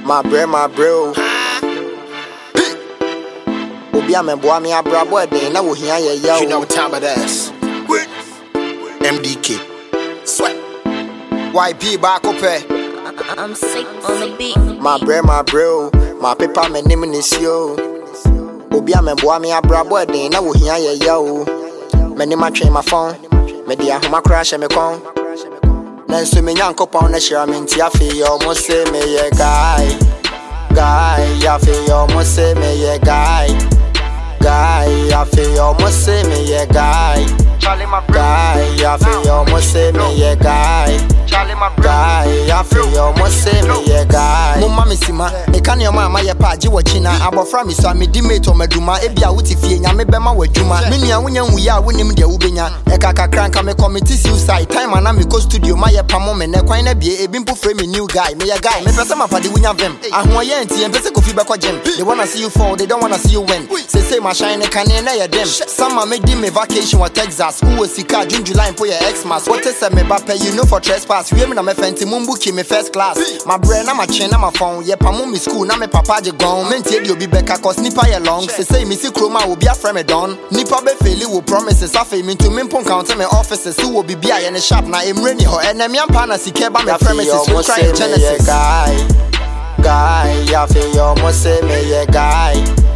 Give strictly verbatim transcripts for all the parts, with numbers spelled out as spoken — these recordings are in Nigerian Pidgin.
My bro, my bro. Obi a me boy me abra boy den na wo hia ye yo. You know what time it is. M D K. Sweat. Y P back up eh. I'm sick on the beat. My bro, my bro. My paper me name is yo. Obi a me boy me abra boy den na wo hia ye yo. Me name a train my phone. Me dia homa crash me con. Nanso me nyankopon na share me ntia fe yo mo say me ye guy. Guy, ya fe yo mo say me ye guy. Guy, ya fe yo mo say me ye guy. Charlie my Guy, ya fe yo mo say me ye guy. Charlie my Guy, ya fe yo mo say me ye guy. Mama me sima, e kan yo mama ye pa je wachina abofra me so me di mate o maduma e bia wuti fie nya me bema waduma me nua wonya nwuya a wonim de wubenya e kaka kranka me committee suicide time ana me go studio ma ye pamo me ne kwan na bie ebi mpo frame me new guy me ye guy me pese mapade wonya vem ahoye nti en pese kofi be ko gym they wanna see you fall they don't wanna see you win say say my shine can na ye dem some me di me vacation wa Texas who was sika June July po ye Xmas what say me bape you know for trespass we me na me fenti mumbuki me first class my brain na my chin na my phone ye pamo me school na me papa je gone mentie di obi beka cause nipa ye long say say me see kroma obi afrɛ me don nipa be fail wo promises afa me to me pon count me offices who will be bia ye ne sharp na emre ni ho enemi ampa na sike ba me premises we try genesis guy guy ya fe yo mo say me ye guy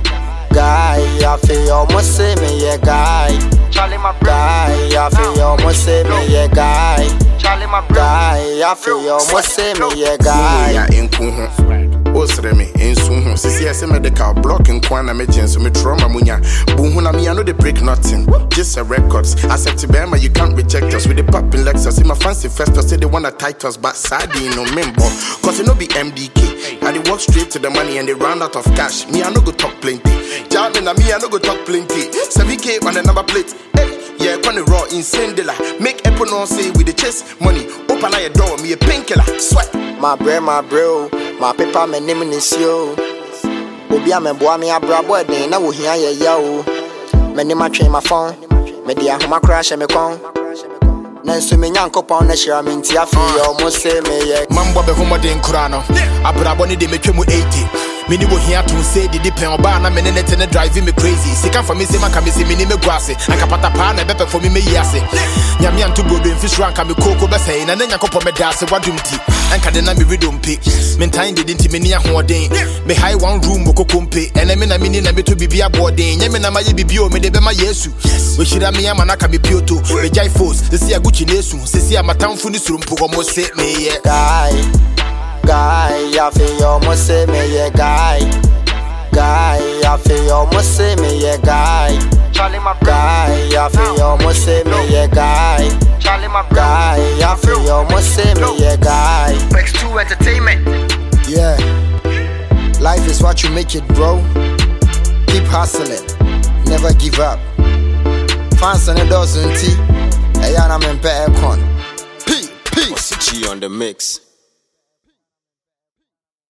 guy ya fe yo mo say me ye guy Charlie my guy ya fe yo mo say me ye guy Charlie my guy ya fe yo mo say me ye guy Ya enku ho. Osre me ensu ho. Sisi ese medical block enku na me genso me trauma munya. Bu hu na me I know they break nothing. Just a records. Accept Bema you can't reject us with the popping Lexus. In my fancy festa say they wanna tight us but sadi no member. Cause it no be M D K. And they walk straight to the money and they run out of cash. Me I no go talk plenty. Jamming na me I no go talk plenty. seven K on the number plate. Hey. Yeah, con the raw insane dealer. Make Apple no say with the chest money. Open your door, me a painkiller. Sweat. My bro, my bro. My paper me name is yo. Obi a me boy me abra boy den na wo hia ye yo. Me name a train my phone. Me dia homa crash me con. Nanso me nyankopon na share me ntia fe yo mo say me ye. Mambo be homo den kura no. Abrabo ni de metwemu eighty. Me ni wo hia to say di pen oba na me ne net ne driving me crazy. Sika for me say maka me say me ni me guase. Anka patapa na bepe for me me yase. Nyame anto bodo mfisu anka me koko be say na nyankopon me dase wadumti. Anka de na me redompe. Me ntan de dinti me ni ahoden. Me high one room kokompe. Ene me na me ni na me to bibia boden. Nyame na maye bibio me de be ma Yesu. We shira me ama na ka me pioto. Me jai force. They see Gucci nesu. They see amatamfu ni surumpo go mo say me ye. Guy Guy, ya fe yo mo say me ye guy. Guy, ya fe yo mo say me ye guy. Charlie my Guy, ya fe yo mo say me ye guy. Charlie my Guy, ya fe yo mo say me ye guy. X two Entertainment. Yeah, life is what you make it, bro. Keep hustling, never give up. Fans and a dozen tea. Ayana men pe aircon. P P. What's the G on the mix?